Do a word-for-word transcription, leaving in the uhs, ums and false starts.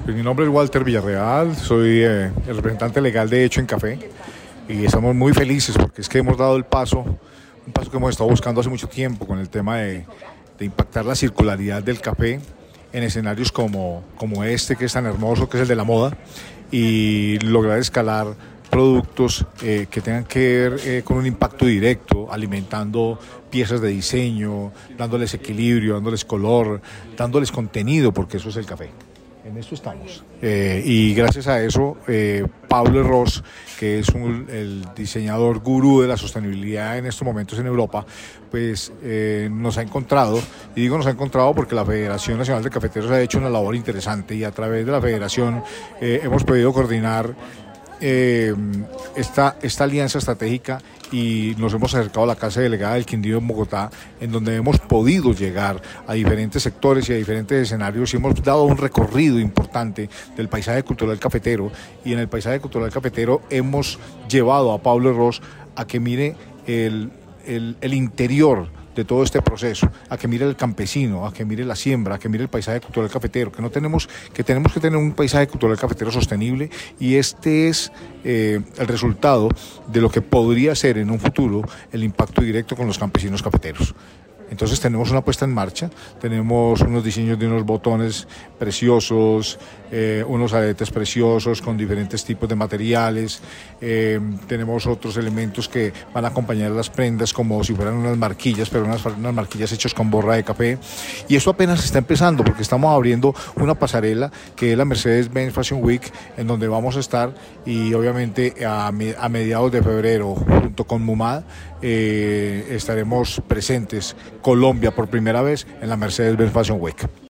Pues mi nombre es Walter Villarreal, soy eh, el representante legal de Hecho en Café y estamos muy felices porque es que hemos dado el paso, un paso que hemos estado buscando hace mucho tiempo con el tema de, de impactar la circularidad del café en escenarios como, como este que es tan hermoso, que es el de la moda, y lograr escalar productos eh, que tengan que ver eh, con un impacto directo, alimentando piezas de diseño, dándoles equilibrio, dándoles color, dándoles contenido, porque eso es el café. En esto estamos. Eh, y gracias a eso, eh, Pablo Ross, que es un, el diseñador gurú de la sostenibilidad en estos momentos en Europa, pues eh, nos ha encontrado, y digo nos ha encontrado porque la Federación Nacional de Cafeteros ha hecho una labor interesante y a través de la federación eh, hemos podido coordinar Eh, esta, esta alianza estratégica y nos hemos acercado a la Casa Delegada del Quindío en Bogotá, en donde hemos podido llegar a diferentes sectores y a diferentes escenarios y hemos dado un recorrido importante del paisaje cultural cafetero, y en el paisaje cultural cafetero hemos llevado a Pablo Ross a que mire el, el, el interior de todo este proceso, a que mire el campesino, a que mire la siembra, a que mire el paisaje cultural cafetero, que no tenemos, que tenemos que tener un paisaje cultural cafetero sostenible, y este es eh, el resultado de lo que podría ser en un futuro el impacto directo con los campesinos cafeteros. Entonces tenemos una puesta en marcha, tenemos unos diseños de unos botones preciosos, eh, unos aretes preciosos con diferentes tipos de materiales, eh, tenemos otros elementos que van a acompañar las prendas como si fueran unas marquillas, pero unas, unas marquillas hechas con borra de café, y eso apenas está empezando porque estamos abriendo una pasarela que es la Mercedes-Benz Fashion Week, en donde vamos a estar, y obviamente a, a mediados de febrero junto con MUMAD eh, estaremos presentes Colombia por primera vez en la Mercedes-Benz Fashion Week.